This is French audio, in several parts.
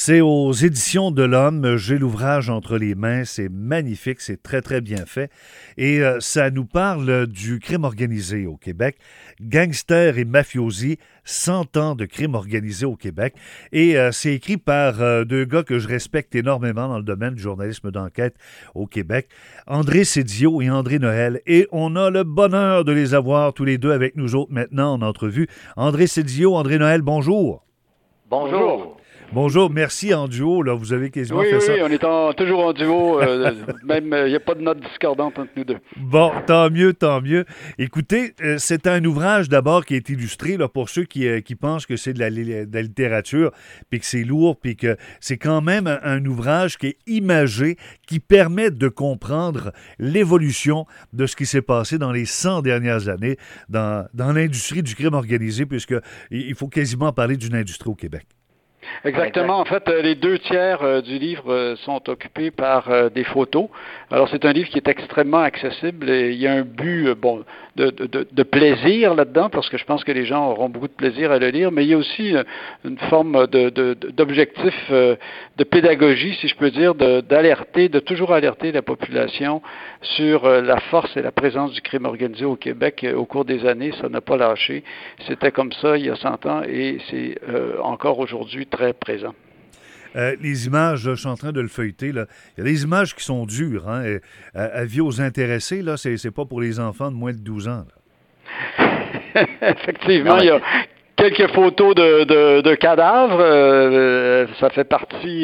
C'est aux Éditions de l'Homme. J'ai l'ouvrage entre les mains. C'est magnifique. C'est très, très bien fait. Et ça nous parle du crime organisé au Québec. Gangsters et mafiosi, 100 ans de crime organisé au Québec. Et c'est écrit par deux gars que je respecte énormément dans le domaine du journalisme d'enquête au Québec, André Sédio et André Noël. Et on a le bonheur de les avoir tous les deux avec nous autres maintenant en entrevue. André Sédio, André Noël, bonjour. Bonjour. Bonjour, merci en duo, là, vous avez quasiment fait ça. Oui, on est toujours en duo, même il n'y a pas de note discordante entre nous deux. Bon, tant mieux, tant mieux. Écoutez, c'est un ouvrage d'abord qui est illustré, là, pour ceux qui pensent que c'est de la littérature, puis que c'est lourd, puis que c'est quand même un ouvrage qui est imagé, qui permet de comprendre l'évolution de ce qui s'est passé dans les 100 dernières années dans l'industrie du crime organisé, puisqu'il faut quasiment parler d'une industrie au Québec. Exactement. En fait, les 2/3 du livre sont occupés par des photos. Alors, c'est un livre qui est extrêmement accessible et il y a un but de plaisir là-dedans parce que je pense que les gens auront beaucoup de plaisir à le lire, mais il y a aussi une forme d'objectif de pédagogie, si je peux dire, de toujours alerter la population sur la force et la présence du crime organisé au Québec. Au cours des années, ça n'a pas lâché. C'était comme ça il y a 100 ans et c'est encore aujourd'hui très présent. Les images, là, je suis en train de le feuilleter, là. Il y a des images qui sont dures, hein, avis aux intéressés, là, c'est pas pour les enfants de moins de 12 ans. Effectivement, il y a quelques photos de cadavres, ça fait partie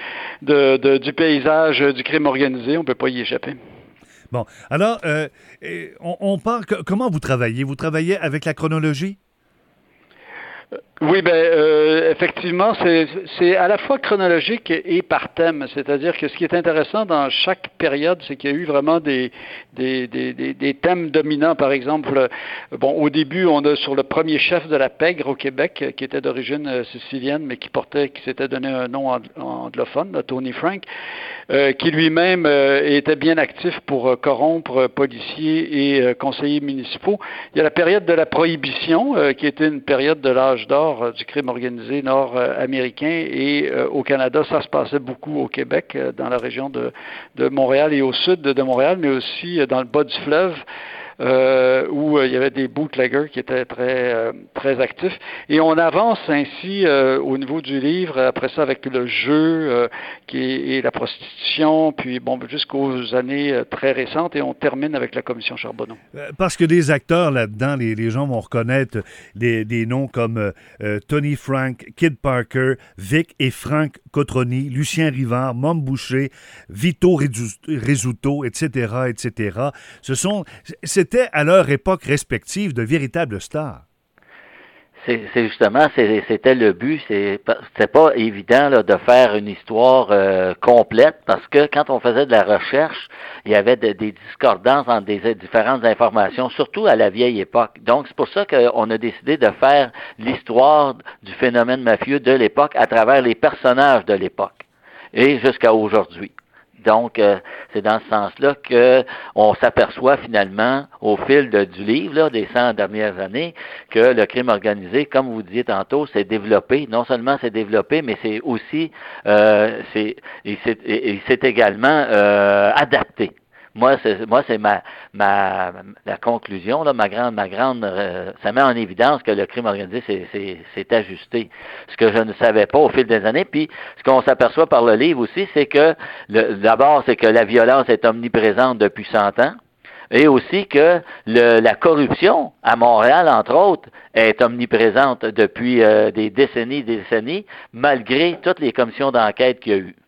du paysage du crime organisé, on ne peut pas y échapper. Bon, alors, on parle, comment vous travaillez? Vous travaillez avec la chronologie? Oui, effectivement, c'est à la fois chronologique et par thème. C'est-à-dire que ce qui est intéressant dans chaque période, c'est qu'il y a eu vraiment des thèmes dominants. Par exemple, au début, on a sur le premier chef de la pègre au Québec, qui était d'origine sicilienne, mais qui s'était donné un nom anglophone, Tony Frank, qui lui-même était bien actif pour corrompre policiers et conseillers municipaux. Il y a la période de la Prohibition, qui était une période de l'âge d'or du crime organisé nord-américain et au Canada, ça se passait beaucoup au Québec, dans la région de Montréal et au sud de Montréal, mais aussi dans le bas du fleuve. Où il y avait des bootleggers qui étaient très actifs. Et on avance ainsi au niveau du livre, après ça avec le jeu et la prostitution, puis jusqu'aux années très récentes, et on termine avec la commission Charbonneau. Parce que des acteurs là-dedans, les gens vont reconnaître des noms comme Tony Frank, Kid Parker, Vic et Frank Cotroni, Lucien Rivard, Mom Boucher, Vito Rizzuto, etc., etc. C'était à leur époque respective de véritables stars. C'était le but. C'était pas évident là, de faire une histoire complète parce que quand on faisait de la recherche, il y avait des discordances entre des différentes informations, surtout à la vieille époque. Donc, c'est pour ça qu'on a décidé de faire l'histoire du phénomène mafieux de l'époque à travers les personnages de l'époque et jusqu'à aujourd'hui. Donc, c'est dans ce sens-là qu'on s'aperçoit finalement, au fil du livre, là, des 100 dernières années, que le crime organisé, comme vous disiez tantôt, s'est développé. Non seulement s'est développé, mais c'est aussi, il s'est également adapté. Moi, c'est la conclusion, là, ma grande, ça met en évidence que le crime organisé s'est ajusté. Ce que je ne savais pas au fil des années, puis ce qu'on s'aperçoit par le livre aussi, c'est que, d'abord, c'est que la violence est omniprésente depuis 100 ans, et aussi que la corruption, à Montréal, entre autres, est omniprésente depuis des décennies, malgré toutes les commissions d'enquête qu'il y a eu.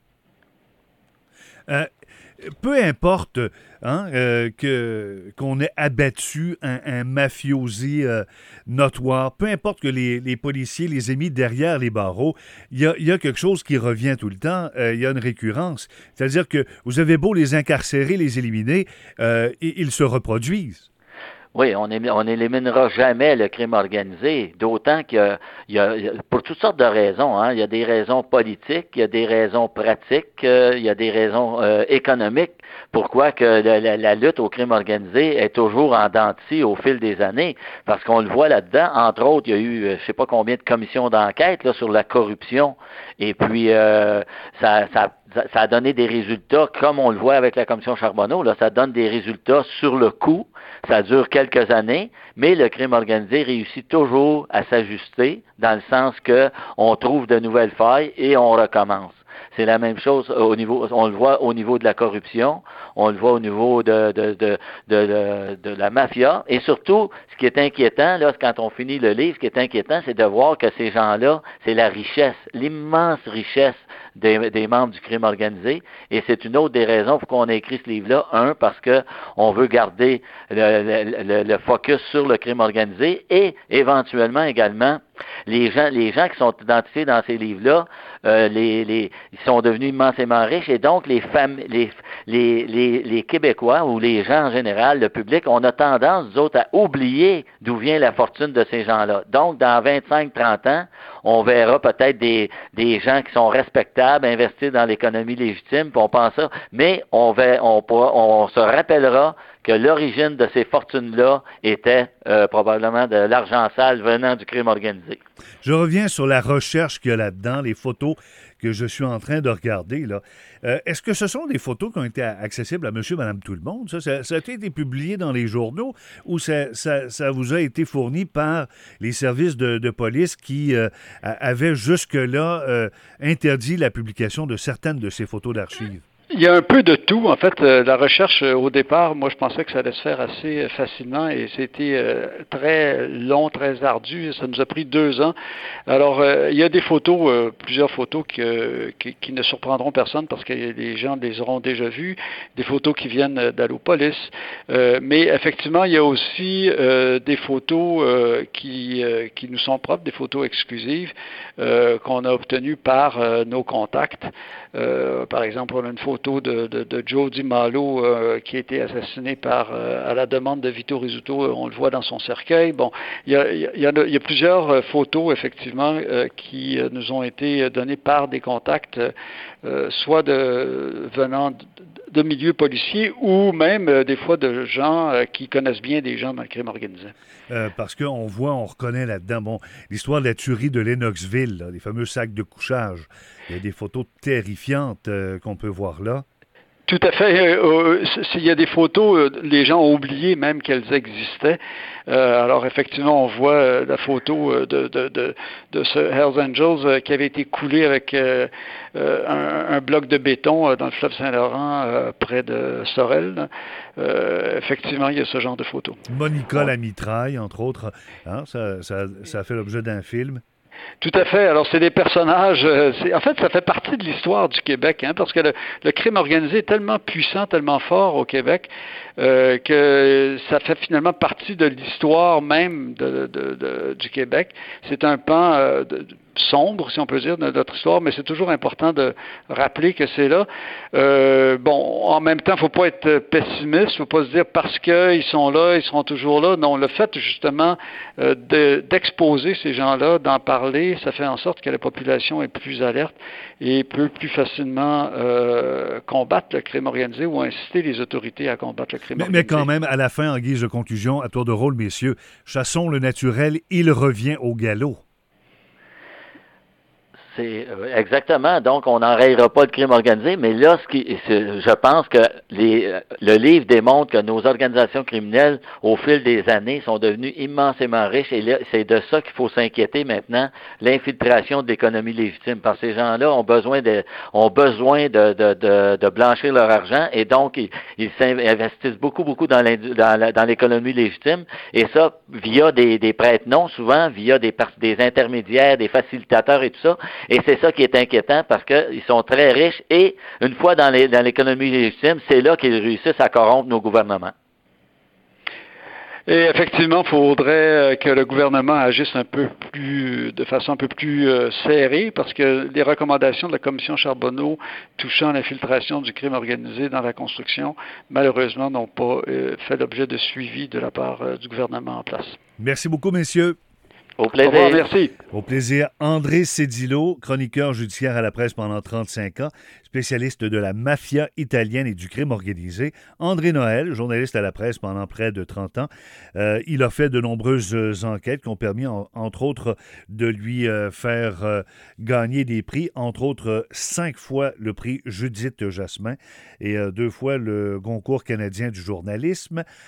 Peu importe qu'on ait abattu un mafiosi notoire, peu importe que les policiers les aient mis derrière les barreaux, il y a quelque chose qui revient tout le temps, il y a une récurrence. C'est-à-dire que vous avez beau les incarcérer, les éliminer, ils se reproduisent. Oui, on n'éliminera jamais le crime organisé, d'autant qu'il y a pour toutes sortes de raisons, hein. Il y a des raisons politiques, il y a des raisons pratiques, il y a des raisons économiques. Pourquoi que la lutte au crime organisé est toujours en dents de scie au fil des années? Parce qu'on le voit là-dedans. Entre autres, il y a eu, je sais pas combien de commissions d'enquête là sur la corruption, et puis ça a donné des résultats, comme on le voit avec la commission Charbonneau, là, ça donne des résultats sur le coup. Ça dure quelques années, mais le crime organisé réussit toujours à s'ajuster, dans le sens que on trouve de nouvelles failles et on recommence. C'est la même chose au niveau, on le voit au niveau de la corruption, on le voit au niveau de la mafia, et surtout, ce qui est inquiétant, là, quand on finit le livre, ce qui est inquiétant, c'est de voir que ces gens-là, c'est la richesse, l'immense richesse des membres du crime organisé, et c'est une autre des raisons pour qu'on ait écrit ce livre-là. Un, parce que on veut garder le focus sur le crime organisé, et éventuellement également les gens qui sont identifiés dans ces livres-là, ils sont devenus immensément riches, et donc les Québécois ou les gens en général, le public, on a tendance, nous autres, à oublier d'où vient la fortune de ces gens-là. Donc, dans 25-30 ans, on verra peut-être des gens qui sont respectables, investis dans l'économie légitime, puis on pense ça, mais on se rappellera que l'origine de ces fortunes-là était probablement de l'argent sale venant du crime organisé. Je reviens sur la recherche qu'il y a là-dedans, les photos que je suis en train de regarder, là. Est-ce que ce sont des photos qui ont été accessibles à monsieur, madame, tout le monde? Ça a été publié dans les journaux, ou ça vous a été fourni par les services de police qui avaient jusque-là interdit la publication de certaines de ces photos d'archives? Il y a un peu de tout. En fait, la recherche, au départ, moi, je pensais que ça allait se faire assez facilement, et c'était très long, très ardu. Ça nous a pris 2 ans. Alors, il y a des photos, plusieurs photos qui ne surprendront personne, parce que les gens les auront déjà vues, des photos qui viennent d'Allopolis. Mais effectivement, il y a aussi des photos qui nous sont propres, des photos exclusives qu'on a obtenues par nos contacts. Par exemple, on a une photo de Joe DiMalo qui a été assassiné à la demande de Vito Rizzuto. On le voit dans son cercueil. Bon, il y a plusieurs photos, effectivement, qui nous ont été données par des contacts, soit venant de milieux policiers, ou même des fois de gens qui connaissent bien des gens dans le crime organisé. Parce qu'on reconnaît là-dedans, l'histoire de la tuerie de Lennoxville, là, les fameux sacs de couchage. Il y a des photos terrifiantes qu'on peut voir là. Tout à fait. Il y a des photos, les gens ont oublié même qu'elles existaient. Alors effectivement, on voit la photo de ce Hells Angels qui avait été coulé avec un bloc de béton dans le fleuve Saint-Laurent près de Sorel. Effectivement, il y a ce genre de photos. Monica la mitraille, entre autres, hein, ça a fait l'objet d'un film. Tout à fait. Alors, c'est des personnages... en fait, ça fait partie de l'histoire du Québec, hein, parce que le crime organisé est tellement puissant, tellement fort au Québec, que ça fait finalement partie de l'histoire même du Québec. C'est un pan sombre, si on peut dire, de notre histoire, mais c'est toujours important de rappeler que c'est là. En même temps, il ne faut pas être pessimiste, il ne faut pas se dire parce qu'ils sont là, ils seront toujours là. Non, le fait justement d'exposer ces gens-là, d'en parler, ça fait en sorte que la population est plus alerte et peut plus facilement combattre le crime organisé, ou inciter les autorités à combattre le crime organisé. Mais quand même, à la fin, en guise de conclusion, à tour de rôle, messieurs, chassons le naturel, il revient au galop. C'est exactement. Donc, on n'enrayera pas le crime organisé, mais là, je pense que le livre démontre que nos organisations criminelles, au fil des années, sont devenues immensément riches, et là, c'est de ça qu'il faut s'inquiéter maintenant, l'infiltration de l'économie légitime. Parce que ces gens-là ont besoin de blanchir leur argent, et donc ils s'investissent beaucoup dans l'économie légitime, et ça via des prête-noms, souvent via des intermédiaires, des facilitateurs et tout ça. Et c'est ça qui est inquiétant, parce qu'ils sont très riches, et une fois dans l'économie légitime, c'est là qu'ils réussissent à corrompre nos gouvernements. Et effectivement, il faudrait que le gouvernement agisse de façon un peu plus serrée, parce que les recommandations de la commission Charbonneau touchant l'infiltration du crime organisé dans la construction, malheureusement, n'ont pas fait l'objet de suivi de la part du gouvernement en place. Merci beaucoup, messieurs. Au plaisir. Au revoir, merci. Au plaisir. André Cédillo, chroniqueur judiciaire à la presse pendant 35 ans, spécialiste de la mafia italienne et du crime organisé. André Noël, journaliste à la presse pendant près de 30 ans. Il a fait de nombreuses enquêtes qui ont permis, entre autres, de lui faire gagner des prix, entre autres 5 fois le prix Judith Jasmin et 2 fois le Goncourt canadien du journalisme.